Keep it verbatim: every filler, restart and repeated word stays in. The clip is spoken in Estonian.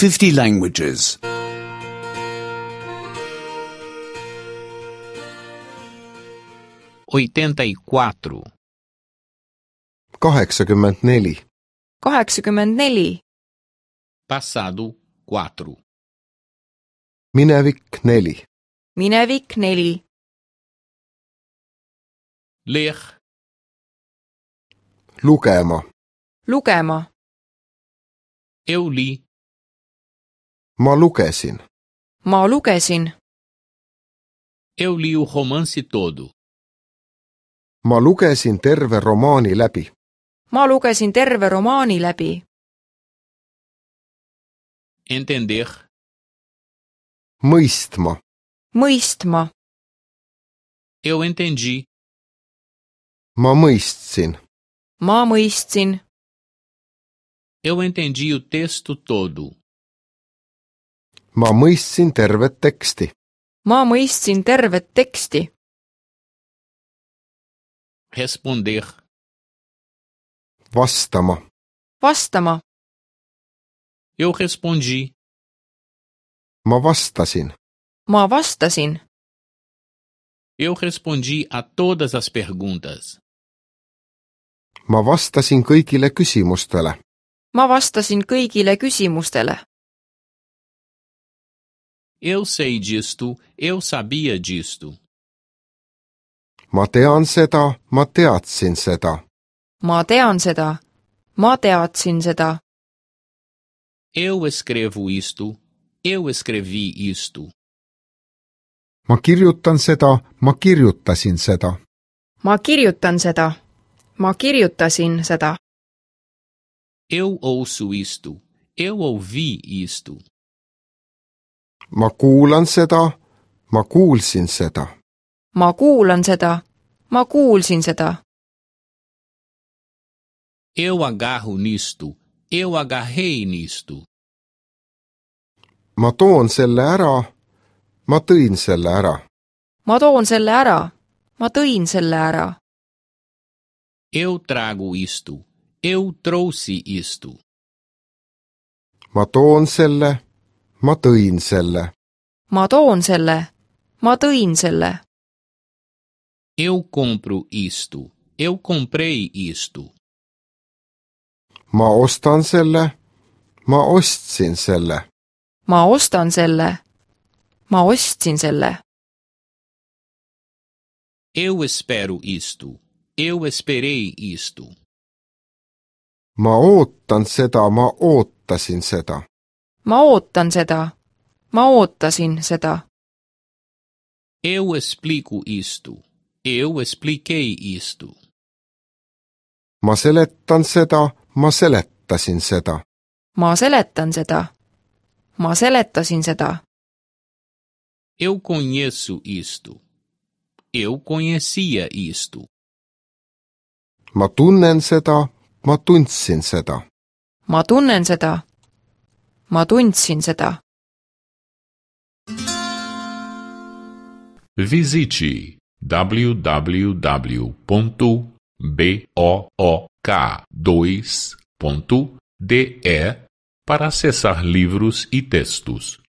fifty languages. oitenta e quatro. kaheksakümmend neli, kaheksakümmend neli, Passado quatro. minevik neli, minevik neli, Ler. lugema, lugema, Eu li. ma lugesin, ma lugesin, Eu li o romance todo. ma lugesin terve romaani läbi, ma lugesin terve romaani läbi. Entender. mõistma, Mõistma, Eu entendi. ma mõistsin, ma mõistsin, Eu entendi o texto todo. ma mõistsin tervet teksti, ma mõistsin tervet teksti. Responder. vastama, Vastama, Eu respondi. ma vastasin, ma vastasin, Eu respondi a todas as perguntas. ma vastasin kõigile küsimustele, ma vastasin kõigile küsimustele. Eu sei disto, eu sabia disto. ma tean seda, ma teadsin seda, ma tean seda, ma teadsin seda. Eu escrevo isto, eu escrevi isto. ma kirjutan seda, ma kirjutasin seda. ma kirjutan seda, ma kirjutasin seda. Eu ouço isto, eu ouvi isto. ma kuulan seda, ma kuulsin seda, ma kuulan seda, ma kuulsin seda. Eu agarro nisto, eu agarrei nisto. ma toon selle ära, ma tõin selle ära, ma toon selle ära, ma tõin selle ära. Eu trago isto, eu trouxe isto. ma toon selle, ma tõin selle, ma toon selle, ma tõin selle. Eu compro isto, eu comprei isto. ma ostan selle, ma ostsin selle, ma ostan selle, ma ostsin selle. Eu espero isto, eu esperei isto. ma ootan seda, ma ootasin seda, ma ootan seda, ma ootasin seda. Eu explico isto, eu expliquei isto. ma seletan seda, ma seletasin seda, ma seletan seda, ma seletasin seda. Eu conheço isto. Eu conhecia isto. ma tunnen seda, ma tundsin seda, ma tunnen seda, ma tundsin seda. Visite w w w ponto book dois ponto de para acessar livros e textos.